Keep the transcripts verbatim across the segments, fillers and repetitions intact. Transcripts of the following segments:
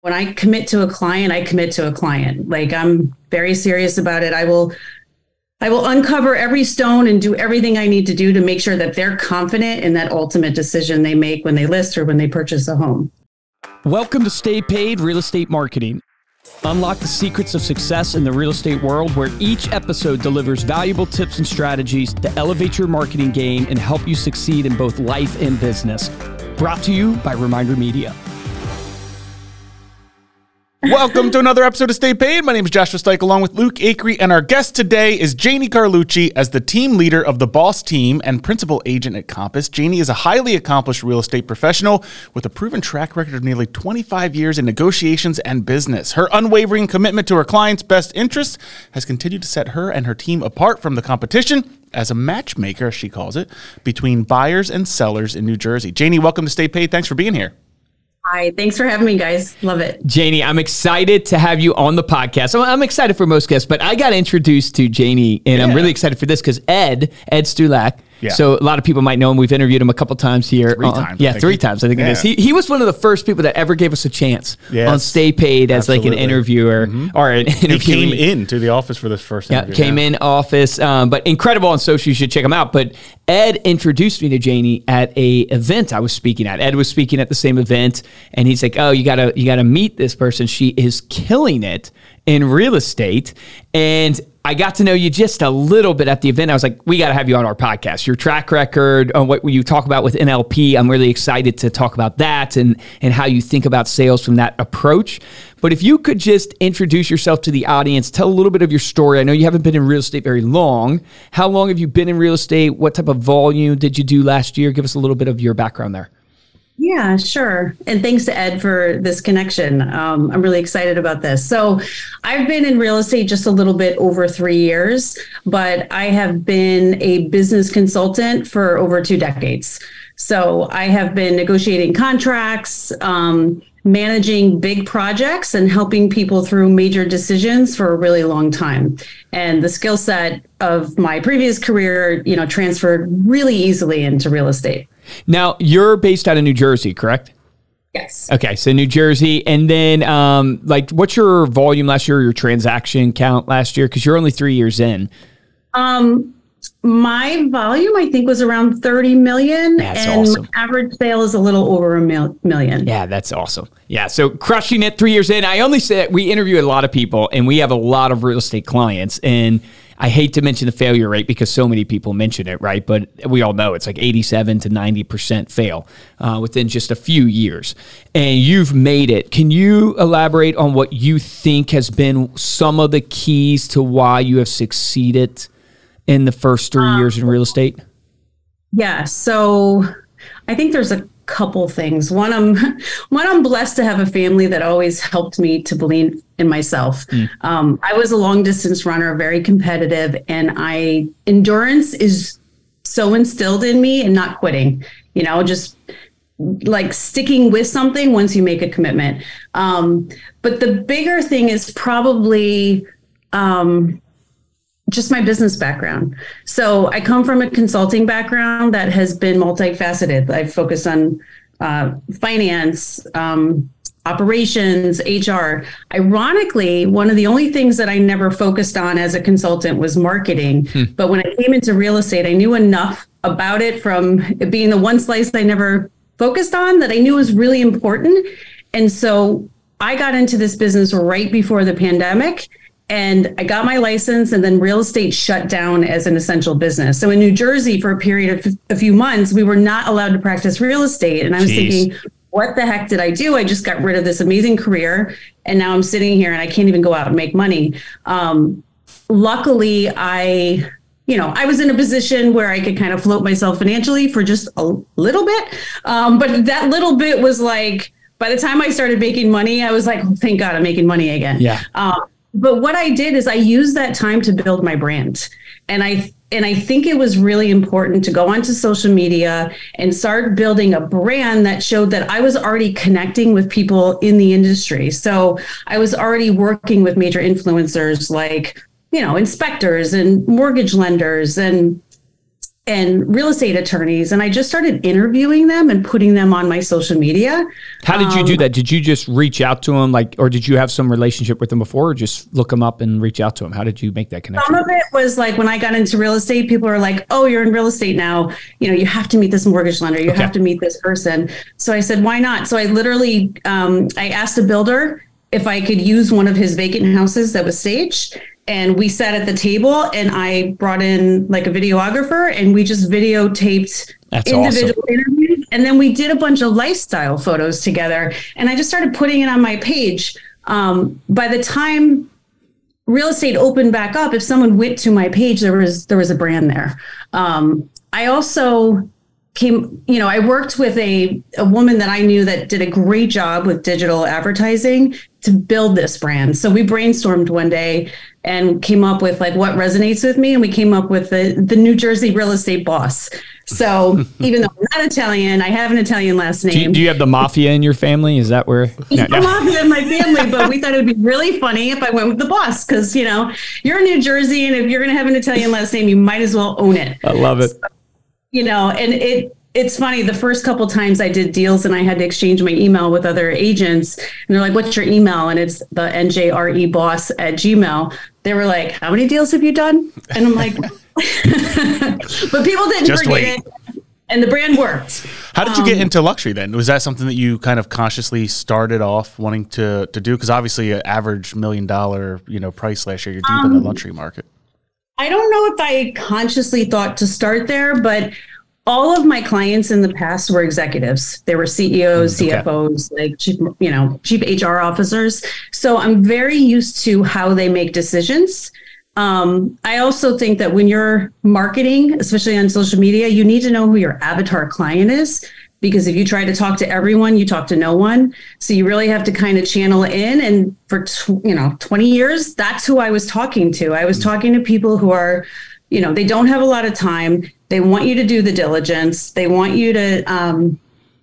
when I commit to a client, I commit to a client. Like, I'm very serious about it. I will, I will uncover every stone and do everything I need to do to make sure that they're confident in that ultimate decision they make when they list or when they purchase a home. Welcome to Stay Paid Real Estate Marketing. Unlock the secrets of success in the real estate world, where each episode delivers valuable tips and strategies to elevate your marketing game and help you succeed in both life and business. Brought to you by Reminder Media. Welcome to another episode of Stay Paid. My name is Joshua Stike, along with Luke Acree, and our guest today is Janie Carlucci as the team leader of the Boss Team and principal agent at Compass. Janie is a highly accomplished real estate professional with a proven track record of nearly twenty-five years in negotiations and business. Her unwavering commitment to her clients' best interests has continued to set her and her team apart from the competition as a matchmaker, as she calls it, between buyers and sellers in New Jersey. Janie, welcome to Stay Paid. Thanks for being here. Hi, thanks for having me, guys. Love it. Janie, I'm excited to have you on the podcast. I'm, I'm excited for most guests, but I got introduced to Janie, and yeah. I'm really excited for this because Ed, Ed Stulak, yeah. so a lot of people might know him. We've interviewed him a couple times here. Three uh, times. Yeah, three he, times, I think yeah. it is. He, he was one of the first people that ever gave us a chance yes. on Stay Paid as Absolutely. like an interviewer mm-hmm. or an interview. He came in to the office for this first interview. Yeah, came yeah. in office, um, but incredible on social. You should check him out. But Ed introduced me to Janie at a event I was speaking at. Ed was speaking at the same event, and he's like, "Oh, you gotta, you gotta meet this person. She is killing it in real estate." And I got to know you just a little bit at the event. I was like, we got to have you on our podcast. Your track record, on what you talk about with N L P, I'm really excited to talk about that and, and how you think about sales from that approach. But if you could just introduce yourself to the audience, tell a little bit of your story. I know you haven't been in real estate very long. How long have you been in real estate? What type of volume did you do last year? Give us a little bit of your background there. Yeah, sure. And thanks to Ed for this connection. Um, I'm really excited about this. So I've been in real estate just a little bit over three years, but I have been a business consultant for over two decades. So I have been negotiating contracts, um, managing big projects, and helping people through major decisions for a really long time. And the skill set of my previous career, you know, transferred really easily into real estate. Now, you're based out of New Jersey, correct? Yes. Okay, so New Jersey. And then, um, like, what's your volume last year, or your transaction count last year? Because you're only three years in. Um, my volume, I think, was around thirty million. That's and awesome. My average sale is a little over a mil- million. Yeah, that's awesome. Yeah, so crushing it three years in. I only say we interview a lot of people, and we have a lot of real estate clients, and I hate to mention the failure rate because so many people mention it, right? But we all know it's like eighty-seven to ninety percent fail uh, within just a few years. And you've made it. Can you elaborate on what you think has been some of the keys to why you have succeeded in the first three um, years in real estate? Yeah, so I think there's a couple things. One, I'm one, I'm blessed to have a family that always helped me to believe in myself. Mm. Um, I was a long distance runner, very competitive, and I endurance is so instilled in me, and not quitting, you know, just like sticking with something once you make a commitment. Um, but the bigger thing is probably um, just my business background. So I come from a consulting background that has been multifaceted. I've focused on uh, finance, um, operations, H R. Ironically, one of the only things that I never focused on as a consultant was marketing. Hmm. But when I came into real estate, I knew enough about it from it being the one slice I never focused on that I knew was really important. And so I got into this business right before the pandemic. And I got my license, and then real estate shut down as an essential business. So in New Jersey, for a period of a few months, we were not allowed to practice real estate. And I was Jeez. thinking, what the heck did I do? I just got rid of this amazing career, and now I'm sitting here and I can't even go out and make money. Um, luckily, I, you know, I was in a position where I could kind of float myself financially for just a little bit. Um, but that little bit was like, by the time I started making money, I was like, oh, thank God I'm making money again. Yeah. Um, But what I did is I used that time to build my brand. And I and I think it was really important to go onto social media and start building a brand that showed that I was already connecting with people in the industry. So I was already working with major influencers like, you know, inspectors and mortgage lenders and and real estate attorneys. And I just started interviewing them and putting them on my social media. How did you Um, do that? Did you just reach out to them, like, or did you have some relationship with them before, or just look them up and reach out to them? How did you make that connection? Some of it was like when I got into real estate, people are like, oh, you're in real estate now. You know, you have to meet this mortgage lender. You Okay. have to meet this person. So I said, why not? So I literally, um, I asked a builder if I could use one of his vacant houses that was staged. And we sat at the table and I brought in like a videographer and we just videotaped That's individual awesome. interviews. And then we did a bunch of lifestyle photos together. And I just started putting it on my page. Um, by the time real estate opened back up, if someone went to my page, there was there was a brand there. Um, I also came, you know, I worked with a, a woman that I knew that did a great job with digital advertising to build this brand. So we brainstormed one day and came up with like what resonates with me. And we came up with the, the New Jersey real estate boss. So even though I'm not Italian, I have an Italian last name. Do you, do you have the mafia in your family? Is that where? No, I'm no. mafia in my family, but we thought it would be really funny if I went with the boss because, you know, you're in New Jersey and if you're going to have an Italian last name, you might as well own it. I love it. You know, and it it's funny. The first couple times I did deals and I had to exchange my email with other agents and they're like, what's your email? And it's the N J R E boss at Gmail. They were like, how many deals have you done? And I'm like, but people didn't Just forget wait. it. And the brand worked. How did you Um, get into luxury then? Was that something that you kind of consciously started off wanting to to do? Because obviously, an average million dollar you know price last year, you're deep in Um, the luxury market. I don't know if I consciously thought to start there, but all of my clients in the past were executives. They were C E Os, okay. C F Os, like chief, you know, chief H R officers. So I'm very used to how they make decisions. Um, I also think that when you're marketing, especially on social media, you need to know who your avatar client is. Because if you try to talk to everyone, you talk to no one. So you really have to kind of channel in. And for tw- you know twenty years, that's who I was talking to. I was talking to people who are, you know, they don't have a lot of time. They want you to do the diligence. They want you to um,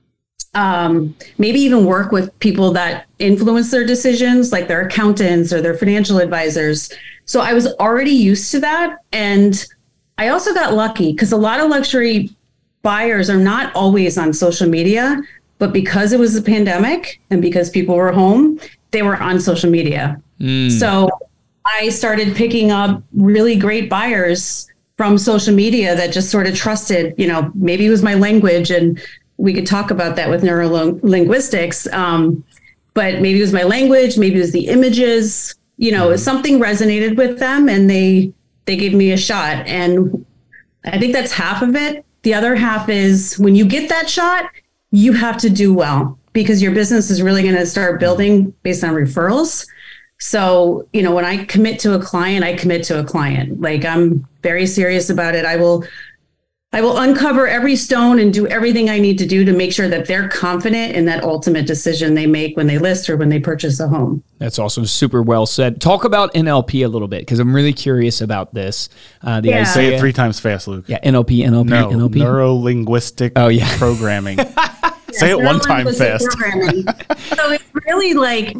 um, maybe even work with people that influence their decisions, like their accountants or their financial advisors. So I was already used to that. And I also got lucky because a lot of luxury buyers are not always on social media, but because it was a pandemic and because people were home, they were on social media. Mm. So I started picking up really great buyers from social media that just sort of trusted, you know, maybe it was my language and we could talk about that with neurolinguistics. Um, but maybe it was my language, maybe it was the images, you know, mm-hmm. something resonated with them and they, they gave me a shot. And I think that's half of it. The other half is when you get that shot, you have to do well because your business is really going to start building based on referrals. So, you know, when I commit to a client, I commit to a client. Like I'm very serious about it. I will, I will uncover every stone and do everything I need to do to make sure that they're confident in that ultimate decision they make when they list or when they purchase a home. That's awesome. Super well said. Talk about N L P a little bit because I'm really curious about this. Uh, the Yeah. Isaiah, Say it three times fast, Luke. Yeah, N L P, N L P, No, N L P. neuro-linguistic Oh, yeah. programming. Say it one time fast. So it's really like,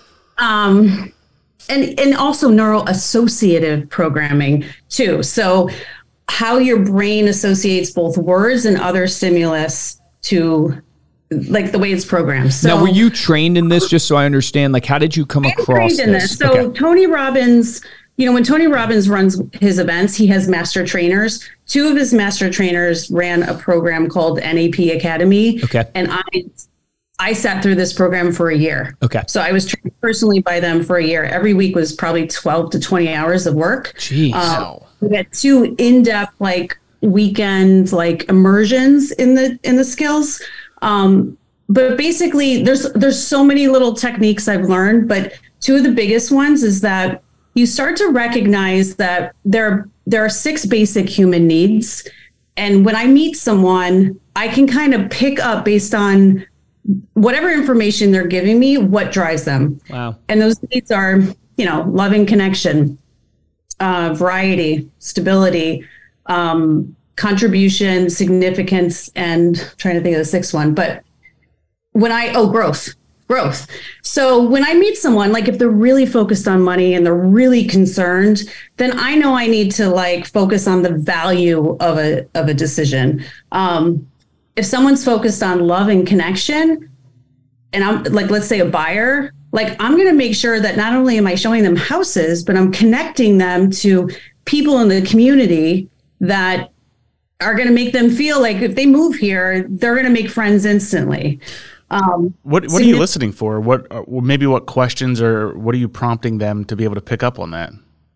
um, and and also neuro-associative programming too. So how your brain associates both words and other stimulus to like the way it's programmed. So Now, were you trained in this just so I understand? Like, how did you come I'm across trained in this? this. So Okay. Tony Robbins, you know, when Tony Robbins runs his events, he has master trainers. Two of his master trainers ran a program called N A P Academy. Okay. And I I sat through this program for a year. Okay. So I was trained personally by them for a year. Every week was probably twelve to twenty hours of work. Jeez. Um, we had two in-depth like weekend like immersions in the in the skills. Um, but basically there's there's so many little techniques I've learned, but two of the biggest ones is that you start to recognize that there there are six basic human needs. And when I meet someone, I can kind of pick up based on whatever information they're giving me, what drives them. Wow. And those needs are, you know, loving connection, uh, variety, stability, um, contribution, significance, and I'm trying to think of the sixth one. But when I, oh, growth. growth. So when I meet someone, like if they're really focused on money and they're really concerned, then I know I need to like focus on the value of a of a decision. Um, if someone's focused on love and connection, and I'm like, let's say a buyer, like I'm going to make sure that not only am I showing them houses, but I'm connecting them to people in the community that are going to make them feel like if they move here, they're going to make friends instantly. Um, what what so are you you, listening for? What uh, maybe what questions or what are you prompting them to be able to pick up on that?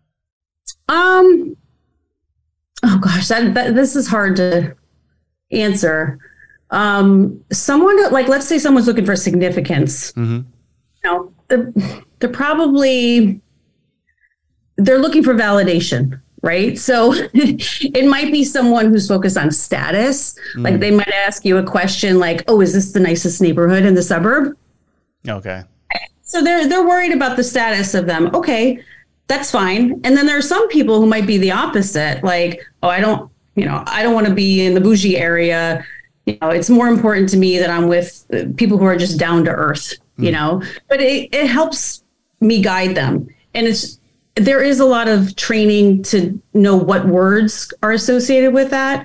Um. Oh gosh, that, that this is hard to answer. Um, someone like let's say someone's looking for significance. Mm-hmm. You know, they're, they're probably they're looking for validation. Right. So it might be someone who's focused on status. Mm. Like they might ask you a question like, oh, is this the nicest neighborhood in the suburb? Okay. So they're they're worried about the status of them. OK, that's fine. And then there are some people who might be the opposite. Like, oh, I don't you know, I don't want to be in the bougie area. You know, it's more important to me that I'm with people who are just down to earth, mm. you know, but it, it helps me guide them. And it's there is a lot of training to know what words are associated with that.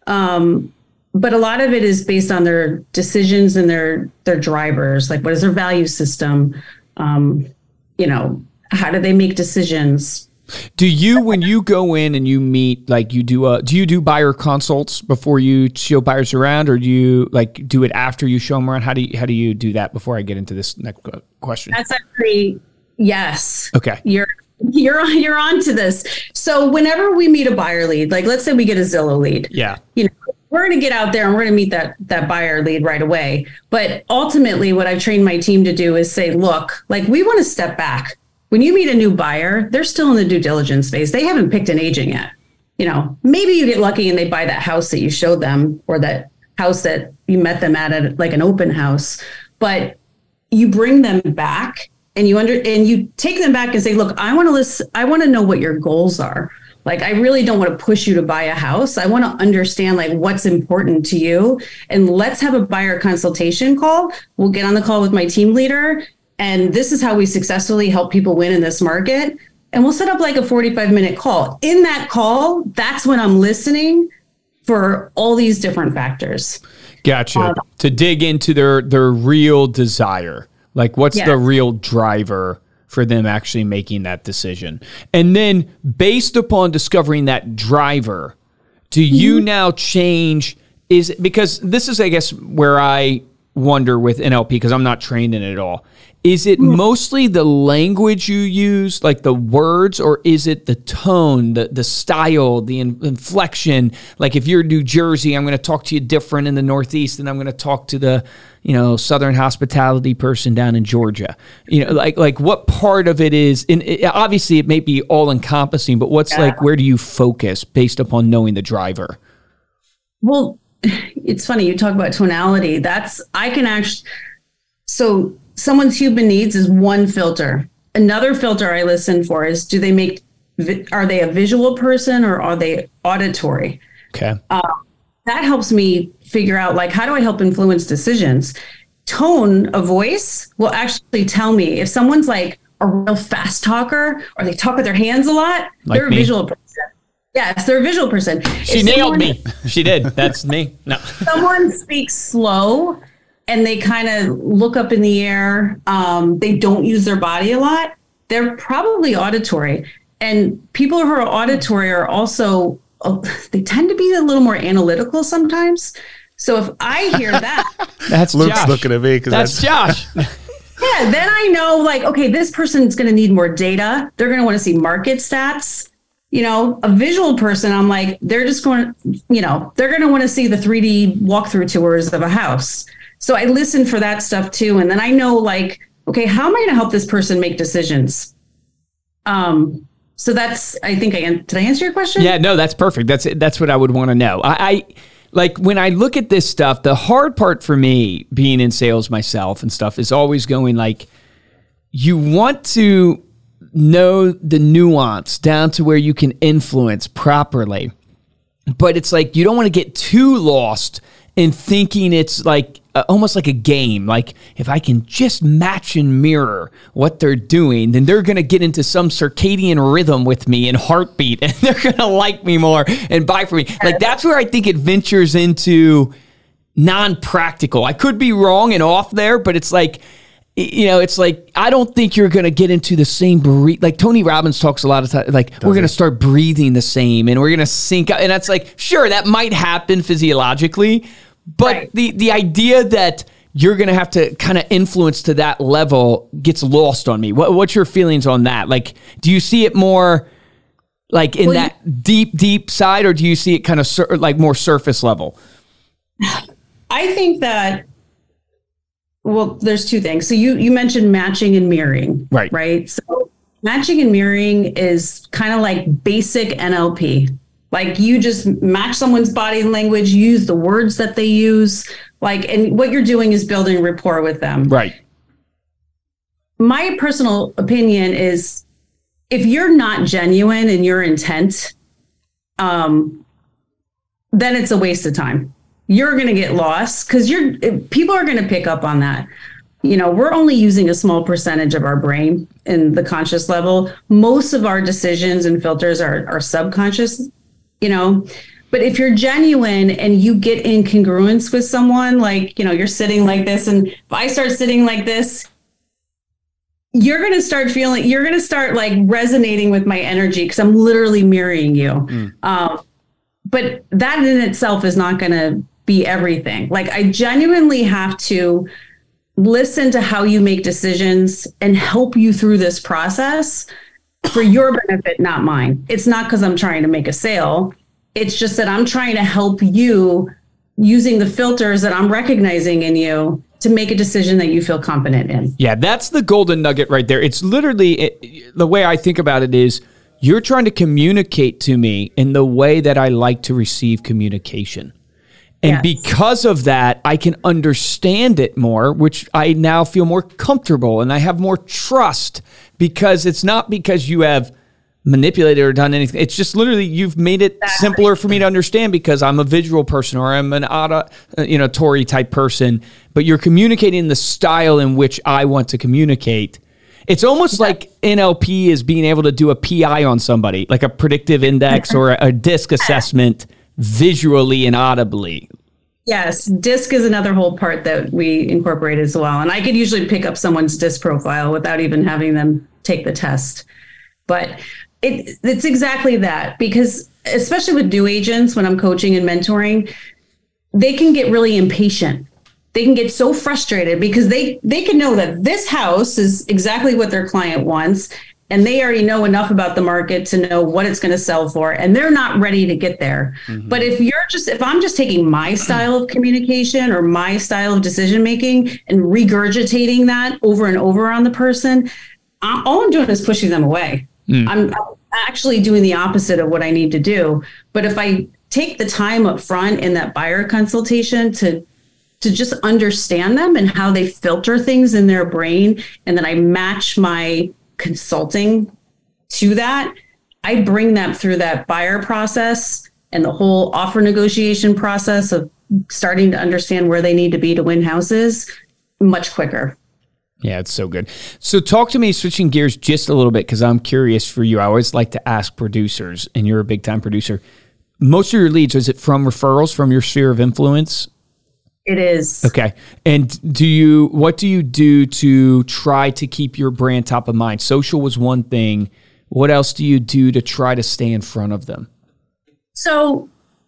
Um, but a lot of it is based on their decisions and their, their drivers. Like, what is their value system? Um, you know, how do they make decisions? Do you, when you go in and you meet, like you do, a, do you do buyer consults before you show buyers around, or do you like do it after you show them around? How do you, how do you do that before I get into this next question? That's actually, yes. Okay. You're, You're on, you're on to this. So whenever we meet a buyer lead, like let's say we get a Zillow lead, yeah, you know, we're going to get out there and we're going to meet that that buyer lead right away. But ultimately, what I've trained my team to do is say, look, like we want to step back. When you meet a new buyer, they're still in the due diligence phase. They haven't picked an agent yet. You know, maybe you get lucky and they buy that house that you showed them, or that house that you met them at, at like an open house. But you bring them back. And you under and you take them back and say, look, I want to listen. I want to know what your goals are. Like, I really don't want to push you to buy a house. I want to understand like what's important to you. And let's have a buyer consultation call. We'll get on the call with my team leader. And this is how we successfully help people win in this market. And we'll set up like a forty-five minute call. In that call, that's when I'm listening for all these different factors. Gotcha. Um, to dig into their, their real desire. Like, what's yes. the real driver for them actually making that decision? And then based upon discovering that driver, do you mm-hmm. now change, is it, because this is, I guess, where I wonder with N L P, because I'm not trained in it at all. Is it mm-hmm. mostly the language you use, like the words, or is it the tone, the the style, the in, inflection? Like if you're in New Jersey, I'm going to talk to you different in the Northeast than I'm going to talk to the, you know, Southern hospitality person down in Georgia. You know, like like what part of it is, and it, obviously it may be all encompassing, but what's yeah. like, where do you focus based upon knowing the driver? Well, it's funny, you talk about tonality. That's, I can actually, so someone's human needs is one filter. Another filter I listen for is, do they make, are they a visual person or are they auditory? Okay. Uh, that helps me figure out, like, how do I help influence decisions? Tone of voice will actually tell me if someone's like a real fast talker or they talk with their hands a lot, like they're me. a visual person. Yes, they're a visual person. She if nailed someone, me. She did. That's me. No. Someone speaks slow and they kind of look up in the air. Um, they don't use their body a lot. They're probably auditory. And people who are auditory are also, uh, they tend to be a little more analytical sometimes. So if I hear that. That's Luke's Josh. looking at me. That's, that's Josh. Yeah, then I know, like, okay, this person's going to need more data. They're going to want to see market stats. You know, a visual person, I'm like, they're just going to, you know, they're going to want to see the three D walkthrough tours of a house. So I listen for that stuff too. And then I know, like, okay, how am I going to help this person make decisions? Um, so that's, I think I, did I answer your question? Yeah, no, that's perfect. That's that's what I would want to know. I, I like when I look at this stuff, the hard part for me being in sales myself and stuff is always going like, you want to know the nuance down to where you can influence properly. But it's like, you don't want to get too lost and thinking it's like uh, almost like a game. Like if I can just match and mirror what they're doing, then they're going to get into some circadian rhythm with me and heartbeat, and they're going to like me more and buy from me. Like that's where I think it ventures into non-practical. I could be wrong and off there, but it's like, you know, it's like, I don't think you're going to get into the same breathe. Like Tony Robbins talks a lot of time, like Does we're going to start breathing the same and we're going to sync up. And that's like, sure, that might happen physiologically, but right. the, the idea that you're going to have to kind of influence to that level gets lost on me. What, what's your feelings on that? Like, do you see it more like in well, that you, deep, deep side, or do you see it kind of sur- like more surface level? I think that, well, there's two things. So you, you mentioned matching and mirroring, right? Right. So matching and mirroring is kind of like basic N L P. Like you just match someone's body language, use the words that they use, like, and what you're doing is building rapport with them. Right. My personal opinion is if you're not genuine in your intent, um, then it's a waste of time. You're going to get lost because you're people are going to pick up on that. You know, we're only using a small percentage of our brain in the conscious level. Most of our decisions and filters are, are subconscious, you know, but if you're genuine and you get in congruence with someone, like, you know, you're sitting like this, and if I start sitting like this, you're going to start feeling, you're going to start like resonating with my energy because I'm literally mirroring you. Mm. Um, but that in itself is not going to be everything. Like I genuinely have to listen to how you make decisions and help you through this process for your benefit, not mine. It's not because I'm trying to make a sale. It's just that I'm trying to help you using the filters that I'm recognizing in you to make a decision that you feel confident in. Yeah, that's the golden nugget right there. It's literally, it, the way I think about it is you're trying to communicate to me in the way that I like to receive communication. And yes. because of that, I can understand it more, which I now feel more comfortable and I have more trust because it's not because you have manipulated or done anything. It's just literally you've made it exactly. simpler for me to understand because I'm a visual person or I'm an auto, you know, Tory type person, but you're communicating the style in which I want to communicate. It's almost yeah. like N L P is being able to do a P I on somebody, like a predictive index or a, a DISC assessment visually and audibly. Yes, DISC is another whole part that we incorporate as well. And I could usually pick up someone's DISC profile without even having them take the test. But it, it's exactly that, because especially with new agents, when I'm coaching and mentoring, they can get really impatient. They can get so frustrated because they, they can know that this house is exactly what their client wants. And they already know enough about the market to know what it's going to sell for. And they're not ready to get there. Mm-hmm. But if you're just, if I'm just taking my style of communication or my style of decision making and regurgitating that over and over on the person, I, all I'm doing is pushing them away. Mm. I'm, I'm actually doing the opposite of what I need to do. But if I take the time up front in that buyer consultation to to just understand them and how they filter things in their brain, and then I match my consulting to that, I bring them through that buyer process and the whole offer negotiation process of starting to understand where they need to be to win houses much quicker. Yeah, it's so good. So talk to me, switching gears just a little bit, because I'm curious for you. I always like to ask producers, and you're a big time producer. Most of your leads, is it from referrals from your sphere of influence? It is. Okay. And do you, what do you do to try to keep your brand top of mind? Social was one thing. What else do you do to try to stay in front of them? So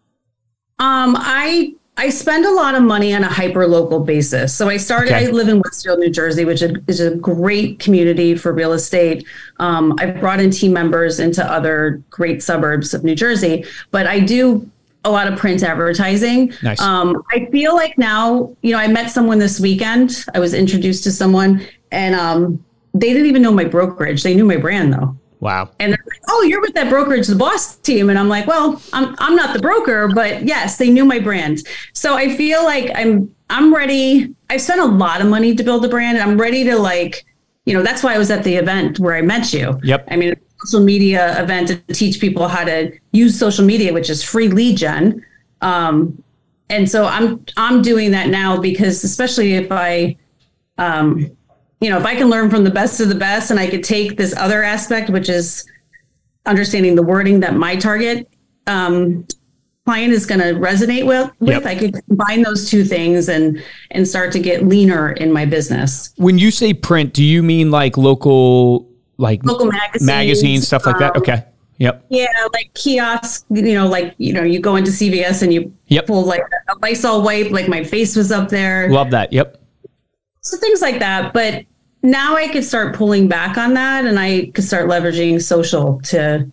um, I I spend a lot of money on a hyper local basis. So I started, okay. I live in Westfield, New Jersey, which is a great community for real estate. Um, I've brought in team members into other great suburbs of New Jersey, but I do a lot of print advertising. Nice. Um, I feel like now, you know, I met someone this weekend. I was introduced to someone, and um, they didn't even know my brokerage. They knew my brand though. Wow. And they're like, oh, you're with that brokerage, the boss team. And I'm like, well, I'm I'm not the broker, but yes, they knew my brand. So I feel like I'm I'm ready. I spent a lot of money to build a brand, and I'm ready to, like, you know, that's why I was at the event where I met you. Yep. I mean, social media event to teach people how to use social media, which is free lead gen. Um, and so I'm I'm doing that now because especially if I, um, you know, if I can learn from the best of the best, and I could take this other aspect, which is understanding the wording that my target um, client is going to resonate with, with Yep. I could combine those two things and and start to get leaner in my business. When you say print, do you mean like local, like Local magazines, magazines, stuff like that? um, Okay. Yep. Yeah, like kiosks, you know, like, you know, you go into C V S and you Yep. pull like a Lysol wipe, like my face was up there. Love that. Yep. So things like that. But now I could start pulling back on that, and I could start leveraging social to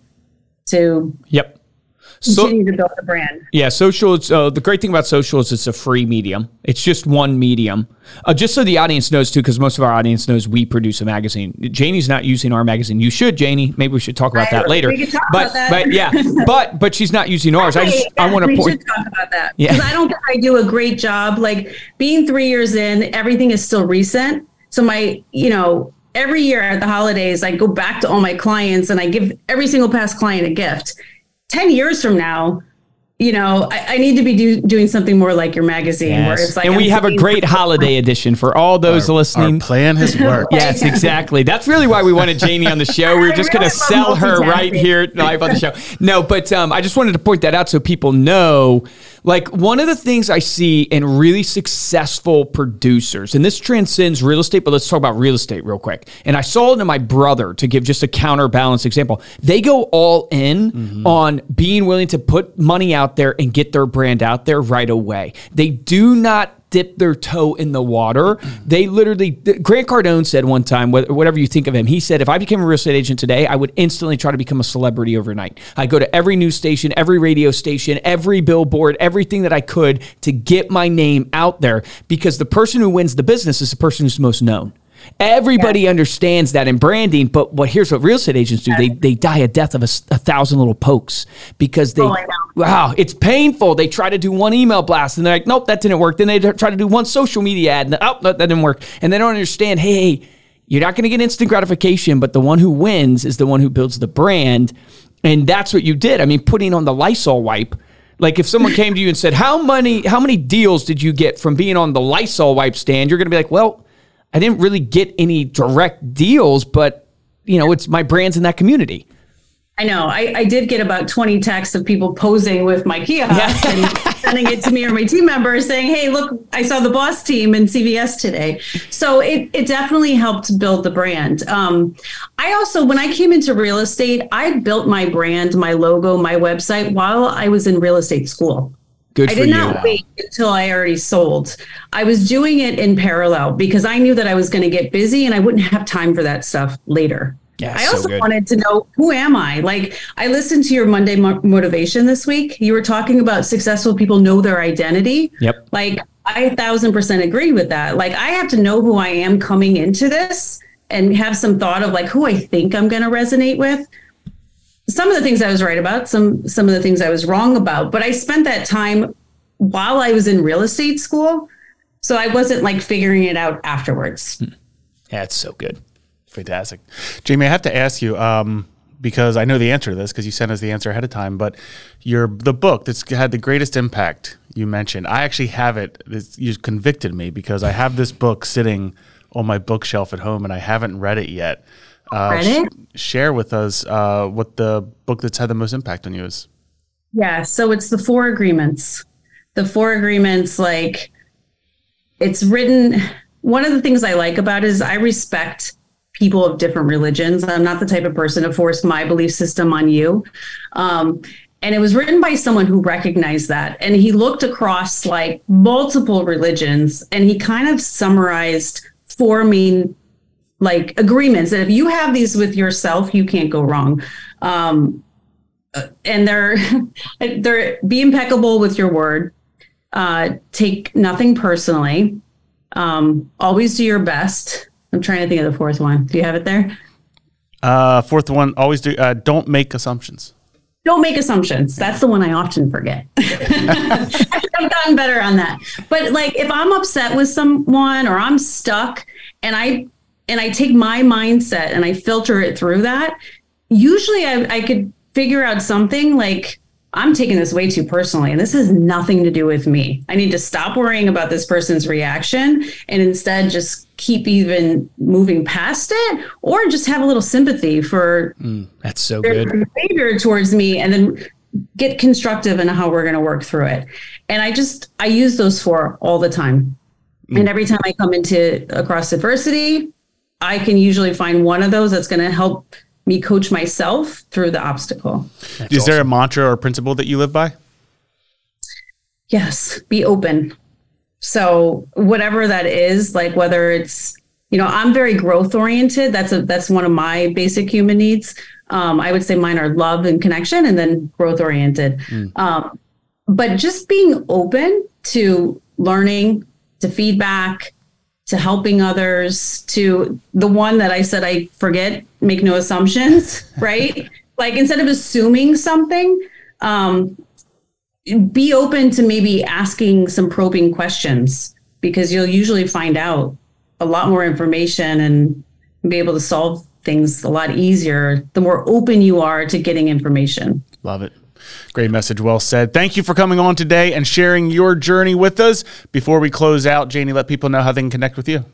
to Yep. So, continue to build the brand. yeah, social. It's, uh, the great thing about social is it's a free medium. It's just one medium. Uh, just so the audience knows too, because most of our audience knows we produce a magazine. Janie's not using our magazine. You should, Janie. Maybe we should talk about I- that later. we can talk but about that. but yeah, but but she's not using ours. I just Hey, I yeah, want to we point. should talk about that Yeah. because I don't think I do a great job. Like being three years in, everything is still recent. So my, you know, every year at the holidays, I go back to all my clients and I give every single past client a gift. Ten years from now, you know, I, I need to be do, doing something more like your magazine, where Yes. it's like, and we I'm have a giving- great holiday edition for all those Our listening. plan has worked. Yes, exactly. That's really why we wanted Janie on the show. We were I just going to really love sell her right multitasking. here live on the show. No, but um, I just wanted to point that out so people know. Like one of the things I see in really successful producers, and this transcends real estate, but let's talk about real estate real quick. And I saw it in my brother, to give just a counterbalance example. They go all in Mm-hmm. on being willing to put money out there and get their brand out there right away. They do not dip their toe in the water. They literally, Grant Cardone said one time, wh- whatever you think of him, he said, if I became a real estate agent today, I would instantly try to become a celebrity overnight. I go to every news station, every radio station, every billboard, everything that I could to get my name out there, because the person who wins the business is the person who's most known. Everybody Yeah. understands that in branding, but what here's what real estate agents do. They they die a death of a, s- a thousand little pokes because they, Oh, I know. wow, it's painful. They try to do one email blast and they're like, nope, that didn't work. Then they d- try to do one social media ad and oh, that, that didn't work. And they don't understand, hey, hey, you're not going to get instant gratification, but the one who wins is the one who builds the brand. And that's what you did. I mean, putting on the Lysol wipe. Like if someone came to you and said, how many, how many deals did you get from being on the Lysol wipe stand? You're going to be like, well, I didn't really get any direct deals, but you know, it's my brand's in that community. I know. I, I did get about twenty texts of people posing with my kiosk Yeah. and sending it to me or my team members saying, hey, look, I saw the boss team in C V S today. So it, it definitely helped build the brand. Um, I also, when I came into real estate, I built my brand, my logo, my website while I was in real estate school. Good I for did you. not wait until I already sold. I was doing it in parallel because I knew that I was going to get busy and I wouldn't have time for that stuff later. Yeah, I so also good. wanted to know, who am I? Like, I listened to your Monday mo- motivation this week. You were talking about successful people know their identity. Yep. Like, I a thousand percent agree with that. Like, I have to know who I am coming into this and have some thought of like who I think I'm going to resonate with. Some of the things I was right about, some some of the things I was wrong about, but I spent that time while I was in real estate school, so I wasn't like figuring it out afterwards. Yeah, it's so good. Fantastic. Jamie, I have to ask you, um, because I know the answer to this because you sent us the answer ahead of time, but your the book that's had the greatest impact you mentioned, I actually have it. It's, you convicted me because I have this book sitting on my bookshelf at home and I haven't read it yet. Uh, Read it? sh- share with us uh, what the book that's had the most impact on you is. Yeah, so it's the Four Agreements. The Four Agreements, like, it's written. One of the things I like about it is I respect people of different religions. I'm not the type of person to force my belief system on you. Um, and it was written by someone who recognized that. And he looked across like multiple religions and he kind of summarized four main like agreements that if you have these with yourself, you can't go wrong. Um, and they're, they're be impeccable with your word. Uh, take nothing personally. Um, always do your best. I'm trying to think of the fourth one. Do you have it there? Uh, fourth one, always do. Uh, don't make assumptions. Don't make assumptions. That's the one I often forget. I've gotten better on that. But like, if I'm upset with someone or I'm stuck, and I and I take my mindset and I filter it through that, usually I, I could figure out something like I'm taking this way too personally, and this has nothing to do with me. I need to stop worrying about this person's reaction and instead just keep even moving past it, or just have a little sympathy for mm, that's so their good behavior towards me, and then get constructive in how we're going to work through it. And I just, I use those four all the time. Mm. And every time I come into across adversity, I can usually find one of those that's going to help me coach myself through the obstacle. That's Is awesome. There a mantra or principle that you live by? Yes, be open. So whatever that is, like whether it's, you know, I'm very growth oriented. That's a that's one of my basic human needs. Um, I would say mine are love and connection, and then growth oriented. Mm. Um, but just being open to learning, to feedback, to helping others, to the one that I said I forget, make no assumptions, right? Like instead of assuming something, um, be open to maybe asking some probing questions, because you'll usually find out a lot more information and be able to solve things a lot easier the more open you are to getting information. Love it. Great message. Well said. Thank you for coming on today and sharing your journey with us. Before we close out, Janie, let people know how they can connect with you.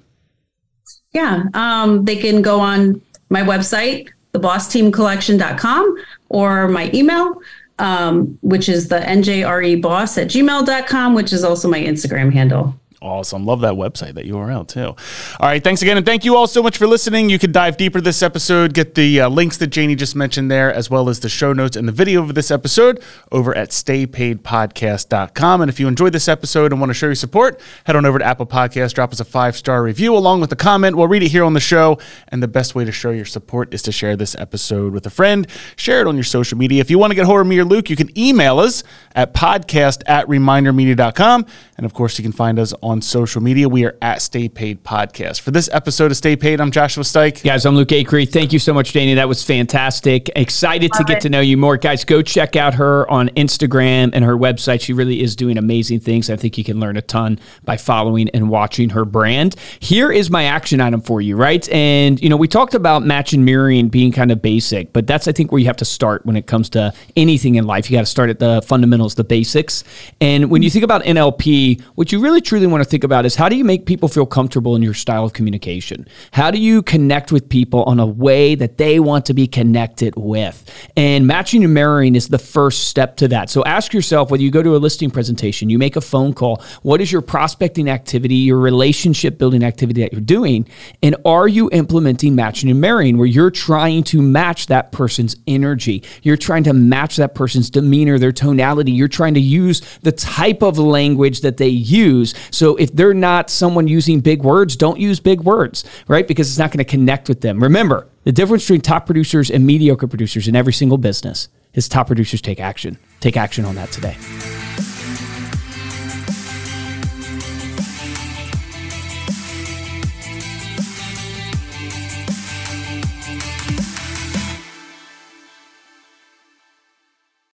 Yeah, um, they can go on my website, the boss team collection dot com, or my email, um, which is the N J R E boss at gmail dot com, which is also my Instagram handle. Awesome. Love that website, that U R L too. All right. Thanks again. And thank you all so much for listening. You can dive deeper this episode, get the uh, links that Janie just mentioned there, as well as the show notes and the video of this episode over at stay paid podcast dot com. And if you enjoyed this episode and want to show your support, head on over to Apple Podcasts, drop us a five-star review along with a comment. We'll read it here on the show. And the best way to show your support is to share this episode with a friend. Share it on your social media. If you want to get hold of me or Luke, you can email us at podcast at reminder media dot com. And of course, you can find us on social media. We are at Stay Paid Podcast. For this episode of Stay Paid, I'm Joshua Stike. Guys, I'm Luke Acree. Thank you so much, Janie. That was fantastic. Excited to get to know you more. Guys, go check out her on Instagram and her website. She really is doing amazing things. I think you can learn a ton by following and watching her brand. Here is my action item for you, right? And, you know, we talked about match and mirroring being kind of basic, but that's, I think, where you have to start when it comes to anything in life. You got to start at the fundamentals, the basics. And when you think about N L P, what you really truly want to think about is how do you make people feel comfortable in your style of communication? How do you connect with people on a way that they want to be connected with? And matching and mirroring is the first step to that. So ask yourself, whether you go to a listing presentation, you make a phone call, what is your prospecting activity, your relationship building activity that you're doing? And are you implementing matching and mirroring, where you're trying to match that person's energy? You're trying to match that person's demeanor, their tonality. You're trying to use the type of language that they use. So if they're not someone using big words, don't use big words, right? Because it's not going to connect with them. Remember, the difference between top producers and mediocre producers in every single business is top producers take action. Take action on that today.